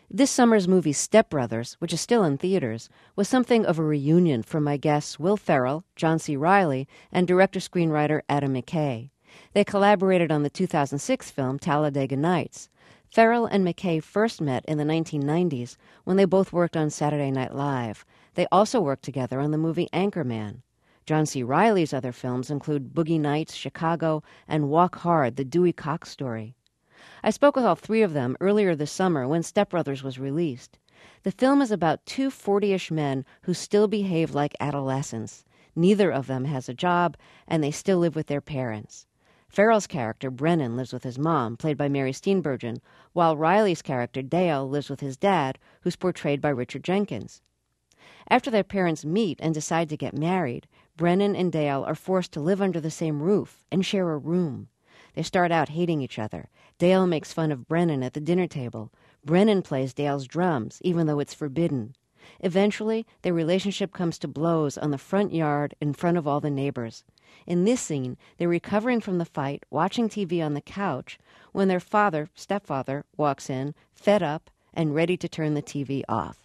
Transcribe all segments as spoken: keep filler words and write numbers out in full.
This summer's movie Step Brothers, which is still in theaters, was something of a reunion for my guests Will Ferrell, John C. Reilly, and director-screenwriter Adam McKay. They collaborated on the two thousand six film Talladega Nights. Ferrell and McKay first met in the nineteen nineties when they both worked on Saturday Night Live. They also worked together on the movie Anchorman. John C. Reilly's other films include Boogie Nights, Chicago, and Walk Hard, the Dewey Cox story. I spoke with all three of them earlier this summer when Step Brothers was released. The film is about two forty-ish men who still behave like adolescents. Neither of them has a job, and they still live with their parents. Ferrell's character, Brennan, lives with his mom, played by Mary Steenburgen, while Reilly's character, Dale, lives with his dad, who's portrayed by Richard Jenkins. After their parents meet and decide to get married, Brennan and Dale are forced to live under the same roof and share a room. They start out hating each other. Dale makes fun of Brennan at the dinner table. Brennan plays Dale's drums, even though it's forbidden. Eventually, their relationship comes to blows on the front yard in front of all the neighbors. In this scene, they're recovering from the fight, watching T V on the couch, when their father, stepfather, walks in, fed up, and ready to turn the T V off.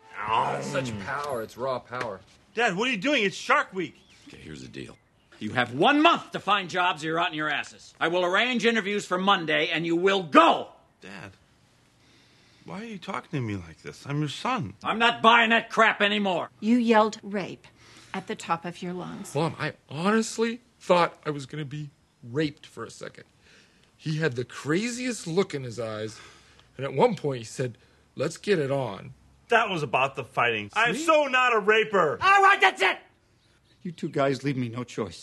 Oh, such power. It's raw power. Dad, what are you doing? It's Shark Week. Okay, here's the deal. You have one month to find jobs or you're out in your asses. I will arrange interviews for Monday, and you will go. Dad, why are you talking to me like this? I'm your son. I'm not buying that crap anymore. You yelled rape at the top of your lungs. Mom, I honestly thought I was going to be raped for a second. He had the craziest look in his eyes, and at one point he said, "Let's get it on." That was about the fighting. I'm so not a raper. All right, that's it. You two guys leave me no choice.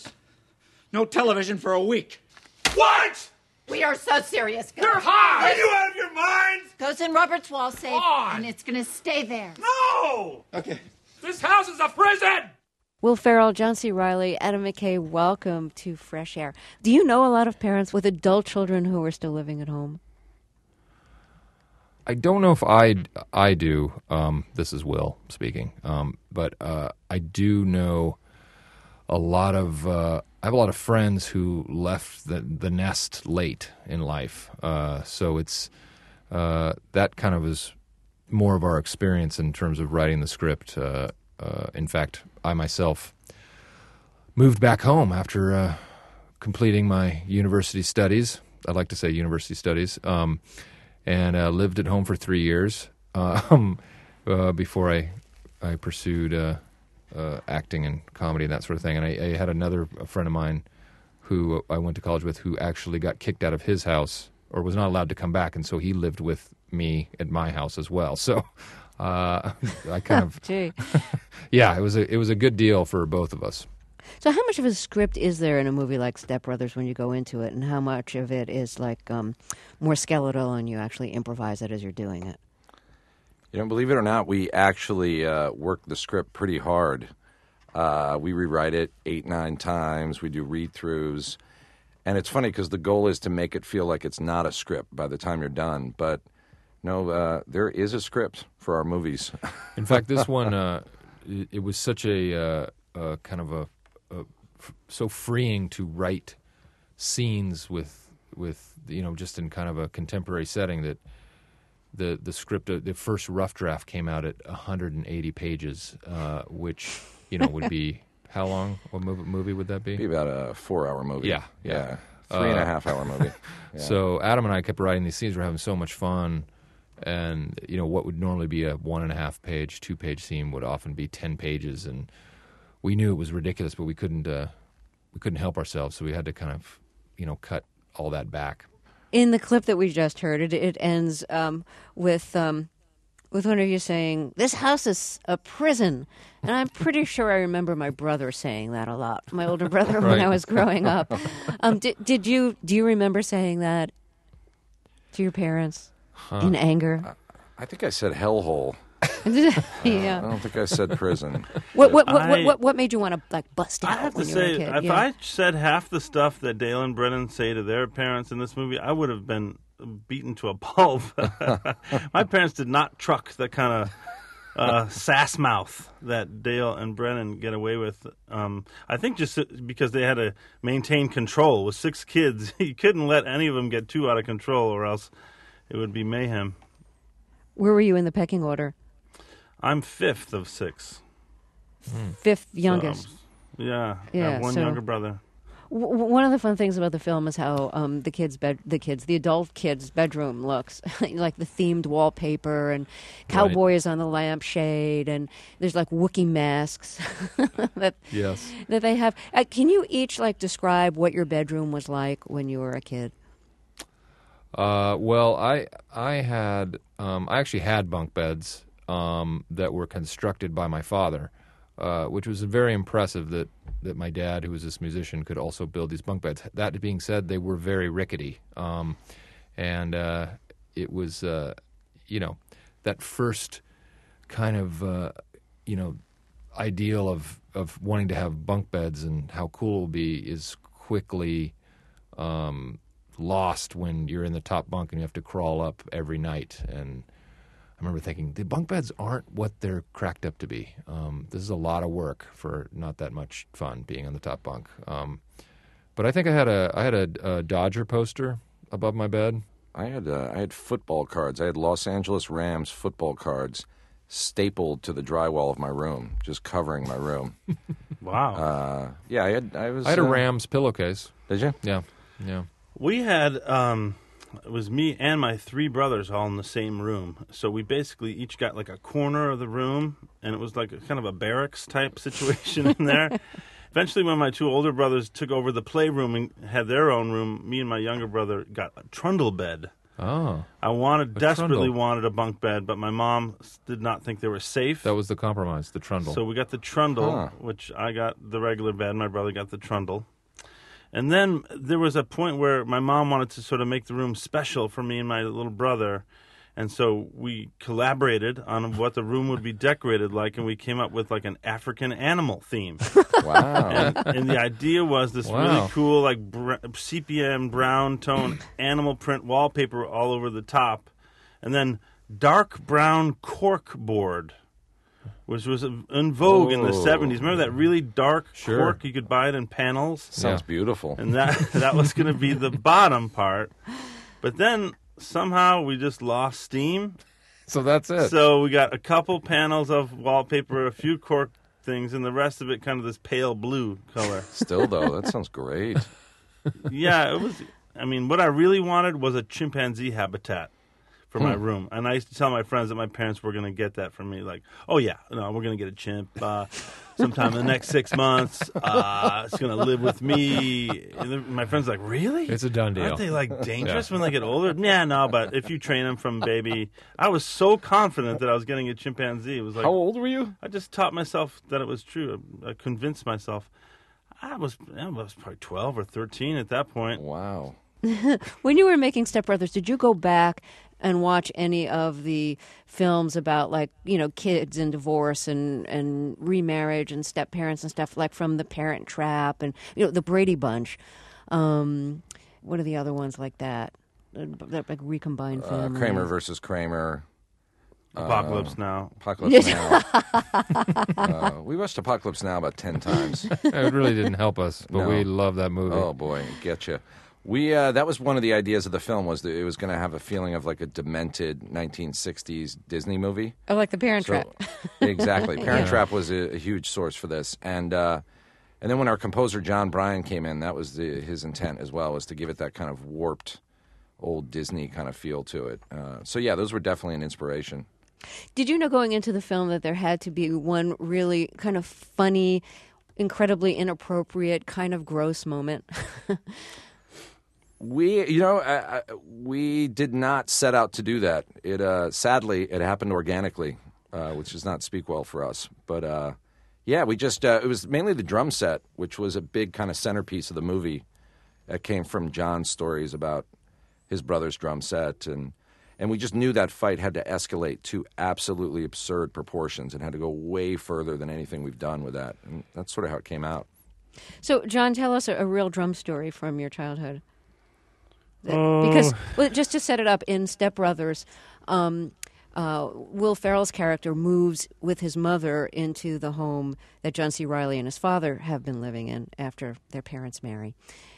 No television for a week. What? We are so serious, guys. You're high. Are you out of your minds? Goes in Robert's wall safe, On. and it's going to stay there. No! Okay. This house is a prison! Will Ferrell, John C. Reilly, Adam McKay, welcome to Fresh Air. Do you know a lot of parents with adult children who are still living at home? I don't know if I, I do. Um, this is Will speaking. Um, but uh, I do know a lot of, uh, I have a lot of friends who left the, the nest late in life. Uh, so it's, uh, that kind of is more of our experience in terms of writing the script. Uh, uh, in fact, I myself moved back home after uh, completing my university studies. I like to say university studies. Um, and uh, lived at home for three years um, uh, before I I pursued uh, uh, acting and comedy and that sort of thing. And I, I had another a friend of mine who I went to college with who actually got kicked out of his house or was not allowed to come back, and so he lived with me at my house as well. So uh, I kind of Gee. yeah, it was a it was a good deal for both of us. So how much of a script is there in a movie like Step Brothers when you go into it, and how much of it is like um, more skeletal and you actually improvise it as you're doing it? You know, believe it or not, we actually uh, work the script pretty hard. Uh, we rewrite it eight, nine times. We do read-throughs. And it's funny because the goal is to make it feel like it's not a script by the time you're done. But, no, uh, there is a script for our movies. In fact, this one, uh, it, it was such a uh, uh, kind of a Uh, f- so freeing to write scenes with with you know just in kind of a contemporary setting that the the script uh, the first rough draft came out at one hundred eighty pages, uh, which you know would be how long? What movie, movie would that be? Be about a four-hour movie. Yeah, yeah, yeah. Three and uh, a half hour movie. Yeah. So Adam and I kept writing these scenes. We're having so much fun, and you know what would normally be a one and a half page, two page scene would often be ten pages, and we knew it was ridiculous, but we couldn't uh, we couldn't help ourselves, so we had to kind of, you know, cut all that back. In the clip that we just heard, it, it ends um, with um, with one of you saying, "This house is a prison," and I'm pretty sure I remember my brother saying that a lot. My older brother when Right. I was growing up. Um, did, did you do you remember saying that to your parents Huh. in anger? I, I think I said hellhole. Yeah. I don't think I said prison. What what what, I- what what what made you want to like bust I out have to when you were a say, kid? if Yeah. I said half the stuff that Dale and Brennan say to their parents in this movie, I would have been beaten to a pulp. My parents did not truck the kind of uh, sass mouth that Dale and Brennan get away with. Um, I think just because they had to maintain control. With six kids, you couldn't let any of them get too out of control, or else it would be mayhem. Where were you in the pecking order? I'm fifth of six. Fifth So, youngest. yeah, I Yeah, have one so- younger brother. W- w- one of the fun things about the film is how um, the kids' bed, the kids, the adult kids' bedroom looks like the themed wallpaper and cowboy is on the lampshade, and there's like Wookiee masks that Yes. that they have. Uh, can you each like describe what your bedroom was like when you were a kid? Uh, well, I I had um, I actually had bunk beds um, that were constructed by my father, uh, which was very impressive that, that my dad, who was this musician, could also build these bunk beds. That being said, they were very rickety, um, and uh, it was uh, you know that first kind of uh, you know ideal of of wanting to have bunk beds and how cool it will be is quickly um, lost when you're in the top bunk and you have to crawl up every night. And I remember thinking, the bunk beds aren't what they're cracked up to be. Um, this is a lot of work for not that much fun being on the top bunk. Um, but I think I had a I had a, a Dodger poster above my bed. I had uh, I had football cards. I had Los Angeles Rams football cards stapled to the drywall of my room, just covering my room. Wow. Uh, yeah, I had. I was. I had a uh, Rams pillowcase. Did you? Yeah, yeah. We had, um, it was me and my three brothers all in the same room. So we basically each got like a corner of the room, and it was like a, kind of a barracks type situation in there. Eventually, when my two older brothers took over the playroom and had their own room, me and my younger brother got a trundle bed. Oh, I wanted, A desperately trundle. wanted a bunk bed, but my mom s- did not think they were safe. that was the compromise, the trundle. So we got the trundle, Huh. which I got the regular bed. My brother got the trundle. And then there was a point where my mom wanted to sort of make the room special for me and my little brother. And so we collaborated on what the room would be decorated like, and we came up with like an African animal theme. Wow. and, and the idea was this Wow. really cool, like br- sepia and brown tone animal print wallpaper all over the top, and then dark brown cork board, which was in vogue in the Oh. seventies. Remember that really dark Sure. cork? You could buy it in panels. Sounds Yeah. beautiful. And that that was going to be the bottom part. But then somehow we just lost steam. So that's it. So we got a couple panels of wallpaper, a few cork things, and the rest of it kind of this pale blue color. Still, though, that sounds great. Yeah, it was. I mean, what I really wanted was a chimpanzee habitat for my room, and I used to tell my friends that my parents were going to get that for me. Like, oh yeah, no, we're going to get a chimp uh, sometime in the next six months. Uh, it's going to live with me. And then my friends are like, really? It's a done deal. Aren't they like dangerous when they get older? Yeah, no, but if you train them from baby, I was so confident that I was getting a chimpanzee. It was like, How old were you? I just taught myself that it was true. I convinced myself. I was I was probably twelve or thirteen at that point. Wow. When you were making Step Brothers, did you go back and watch any of the films about, like, you know, kids and divorce and, and remarriage and step parents and stuff, like from The Parent Trap and, you know, The Brady Bunch? Um, what are the other ones like that? Uh, That like recombined Uh, family. Kramer versus Kramer. Apocalypse Now. Apocalypse Now. uh, we watched Apocalypse Now about ten times. It really didn't help us, but No. we love that movie. Oh boy, get you. We uh, that was one of the ideas of the film, was that it was going to have a feeling of like a demented nineteen sixties Disney movie. Oh, like The Parent So- Trap. Exactly. Parent Yeah. Trap was a, a huge source for this, and uh, and then when our composer John Bryan came in, that was the, his intent as well, was to give it that kind of warped, old Disney kind of feel to it. Uh, so yeah, those were definitely an inspiration. Did you know going into the film that there had to be one really kind of funny, incredibly inappropriate, kind of gross moment? We, you know, I, I, we did not set out to do that. It uh, sadly it happened organically, uh, which does not speak well for us. But uh, yeah, we just uh, it was mainly the drum set, which was a big kind of centerpiece of the movie. That came from John's stories about his brother's drum set, and and we just knew that fight had to escalate to absolutely absurd proportions and had to go way further than anything we've done with that. And that's sort of how it came out. So, John, tell us a, a real drum story from your childhood. That- Oh. Because, well, just to set it up, in Step Brothers, um, uh, Will Ferrell's character moves with his mother into the home that John C. Reilly and his father have been living in after their parents marry.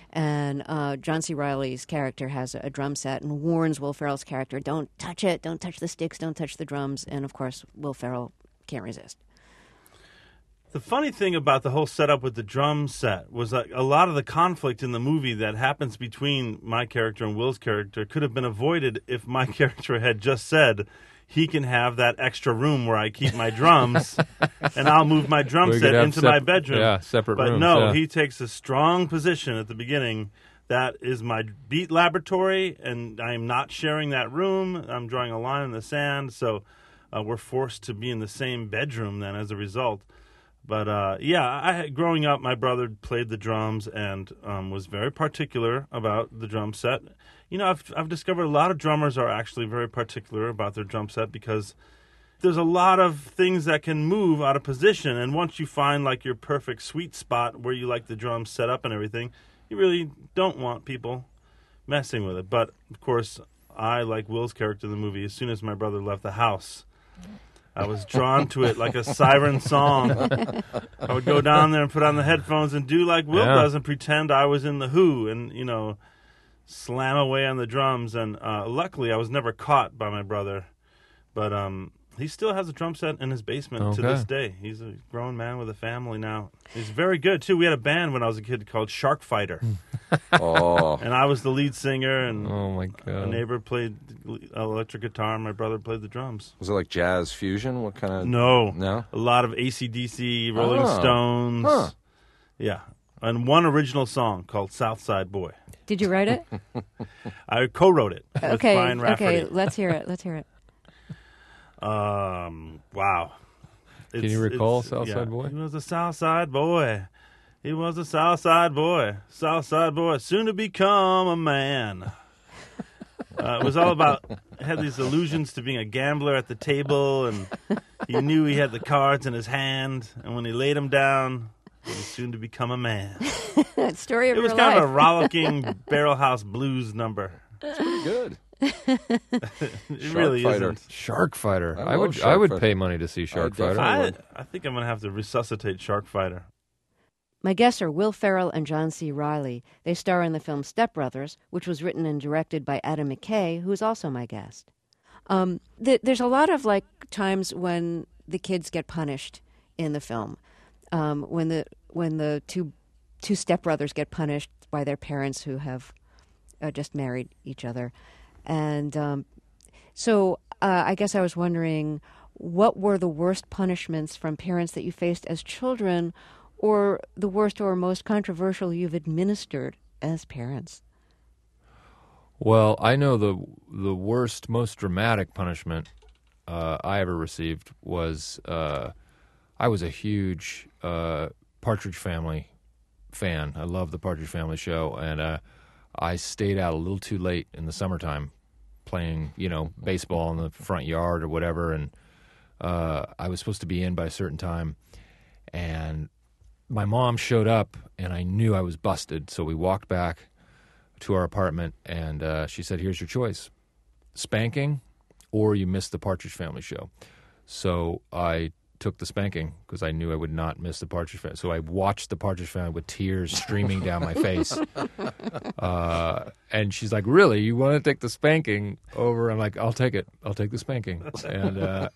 And uh, John C. Reilly's character has a, a drum set and warns Will Ferrell's character, don't touch it, don't touch the sticks, don't touch the drums. And, of course, Will Ferrell can't resist. The funny thing about the whole setup with the drum set was that a lot of the conflict in the movie that happens between my character and Will's character could have been avoided if my character had just said, he can have that extra room where I keep my drums, and I'll move my drum We set could have into sep- my bedroom. yeah, separate but rooms, no, yeah. he takes a strong position at the beginning. That is my beat laboratory, and I am not sharing that room. I'm drawing a line in the sand, so uh, we're forced to be in the same bedroom then as a result. But, uh, yeah, I, growing up, my brother played the drums and um, was very particular about the drum set. You know, I've, I've discovered a lot of drummers are actually very particular about their drum set because there's a lot of things that can move out of position. And once you find, like, your perfect sweet spot where you like the drums set up and everything, you really don't want people messing with it. But, of course, I, like Will's character in the movie, as soon as my brother left the house, I was drawn to it like a siren song. I would go down there and put on the headphones and do like Will Yeah. does and pretend I was in The Who and, you know, slam away on the drums. And uh, luckily, I was never caught by my brother. But um, he still has a drum set in his basement to Okay. this day. He's a grown man with a family now. He's very good, too. We had a band when I was a kid called Shark Fighter. Oh, And I was the lead singer, and Oh my a god! neighbor played electric guitar, and my brother played the drums. was it like jazz fusion? What kind of? No. No? A lot of A C D C, Rolling Oh. Stones. Huh. Yeah. And one original song called Southside Boy. Did you write it? I co-wrote it with okay, Brian Rafferty. okay, let's hear it. Let's hear it. Um, wow. Can you recall it's- Southside yeah. Boy? He was a Southside boy. He was a Southside boy. Southside boy, soon to become a man. Uh, it was all about, had these allusions to being a gambler at the table, and he knew he had the cards in his hand, and when he laid them down, he was soon to become a man. Story of It was your kind life. of a rollicking barrel house blues number. Pretty good. It Shark really Fighter. isn't. Shark Fighter. I I, love would. Shark I would Fighter. pay money to see Shark Fighter. definitely- I, I think I'm going to have to resuscitate Shark Fighter. My guests are Will Ferrell and John C. Reilly. They star in the film Step Brothers, which was written and directed by Adam McKay, who is also my guest. Um, th- there's a lot of like times when the kids get punished in the film. Um, when the when the two two stepbrothers get punished by their parents who have uh, just married each other, and um, so uh, I guess I was wondering, what were the worst punishments from parents that you faced as children, or the worst or most controversial you've administered as parents? Well, I know the the worst, most dramatic punishment uh, I ever received was uh, I was a huge uh, Partridge Family fan. I love the Partridge Family show, and uh, I stayed out a little too late in the summertime playing, you know, baseball in the front yard or whatever, and uh, I was supposed to be in by a certain time, and my mom showed up, and I knew I was busted, so we walked back to our apartment, and uh, she said, here's your choice, spanking or you missed the Partridge Family show. So I took the spanking because I knew I would not miss the Partridge Family. So I watched the Partridge Family with tears streaming down my face. Uh, and she's like, really, you want to take the spanking over? I'm like, I'll take it. I'll take the spanking. And uh,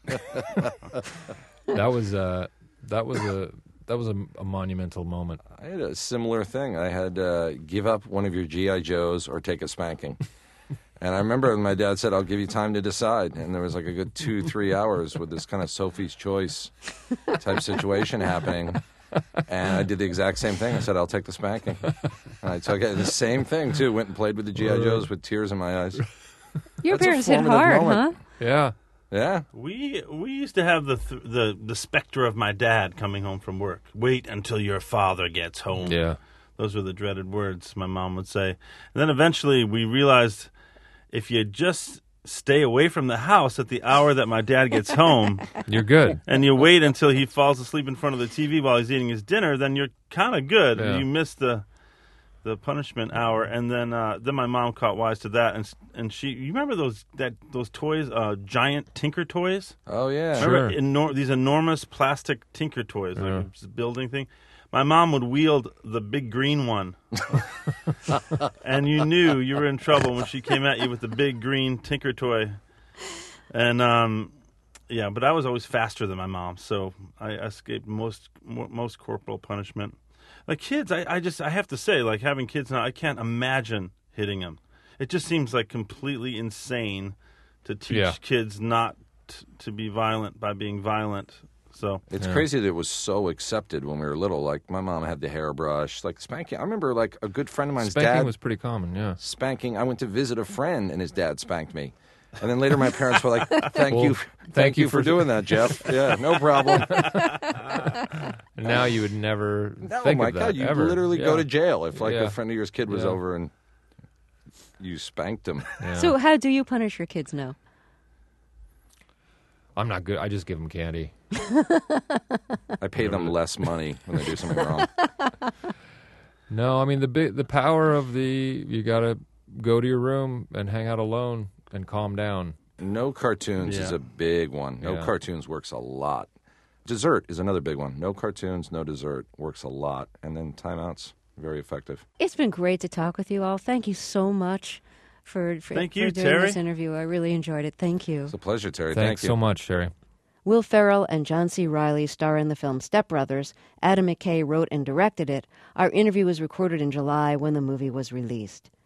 that was uh, that was a that was a, a monumental moment. I had a similar thing. I had uh, give up one of your G I. Joes or take a spanking. And I remember my dad said, I'll give you time to decide. And there was like a good two, three hours with this kind of Sophie's Choice type situation happening. And I did the exact same thing. I said, I'll take the spanking. And I took it. The same thing, too. Went and played with the G I. Joes with tears in my eyes. Your That's a parents hit formative hard, moment. huh? Yeah. Yeah. We we used to have the th- the the specter of my dad coming home from work. Wait until your father gets home. Yeah. Those were the dreaded words my mom would say. And then eventually we realized if you just stay away from the house at the hour that my dad gets home You're good. and you wait until he falls asleep in front of the T V while he's eating his dinner, then you're kind of good. Yeah. You miss the the punishment hour, and then uh, then my mom caught wise to that, and and she, you remember those that those toys, uh, giant Tinker toys? Oh, yeah. Sure. Remember enor- these enormous plastic Tinker toys, like Yeah. a building thing? my mom would wield the big green one. And you knew you were in trouble when she came at you with the big green Tinker Toy. And, um, yeah, but I was always faster than my mom, so I escaped most most corporal punishment. Like kids, I, I just, I have to say, like having kids now, I can't imagine hitting them. It just seems like completely insane to teach Yeah. kids not t- to be violent by being violent. So It's Yeah. crazy that it was so accepted when we were little. Like, my mom had the hairbrush, like spanking. I remember, like, a good friend of mine's Spanking dad was pretty common, yeah. spanking. I went to visit a friend, and his dad spanked me. And then later my parents were like, thank Well, you thank, you for, for- doing that, Jeff. Yeah, no problem. And now you would never No, think my of that, God, you'd ever. literally Yeah. go to jail if, like, Yeah. a friend of yours kid was Yeah. over and you spanked him. Yeah. So how do you punish your kids now? I'm not good. I just give them candy. I pay them less money when they do something wrong. No, I mean the big, the power of the you got to go to your room and hang out alone and calm down. No cartoons Yeah. is a big one. No Yeah. cartoons works a lot. Dessert is another big one. No cartoons, no dessert works a lot. And then timeouts, very effective. It's been great to talk with you all. Thank you so much for, for, Thank for you, doing Terry. this interview. I really enjoyed it. Thank you. It's a pleasure, Terry. Thanks Thank you. so much, Sherry. Will Ferrell and John C. Reilly star in the film Step Brothers. Adam McKay wrote and directed it. Our interview was recorded in July when the movie was released.